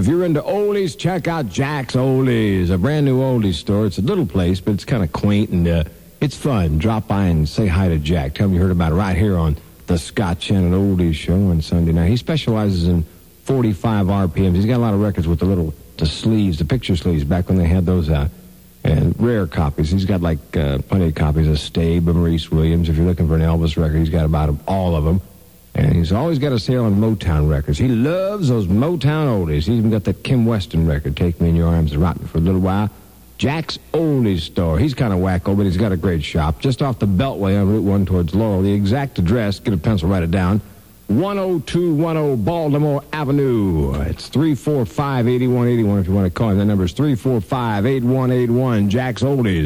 If you're into oldies, check out Jack's Oldies, a brand new oldies store. It's a little place, but it's kind of quaint and it's fun. Drop by and say hi to Jack. Tell him you heard about it right here on the Scott Shannon Oldies Show on Sunday night. He specializes in 45 RPMs. He's got a lot of records with the sleeves, the picture sleeves, back when they had those out. And rare copies. He's got plenty of copies of Stabe and Maurice Williams. If you're looking for an Elvis record, he's got about all of them. And he's always got a sale on Motown records. He loves those Motown oldies. He's even got that Kim Weston record, Take Me in Your Arms and Rock Me for a Little While. Jack's Oldies Store. He's kind of wacko, but he's got a great shop. Just off the Beltway on Route 1 towards Laurel. The exact address, get a pencil, write it down, 10210 Baltimore Avenue. It's 345-8181 if you want to call him. That number is 345-8181. Jack's Oldies.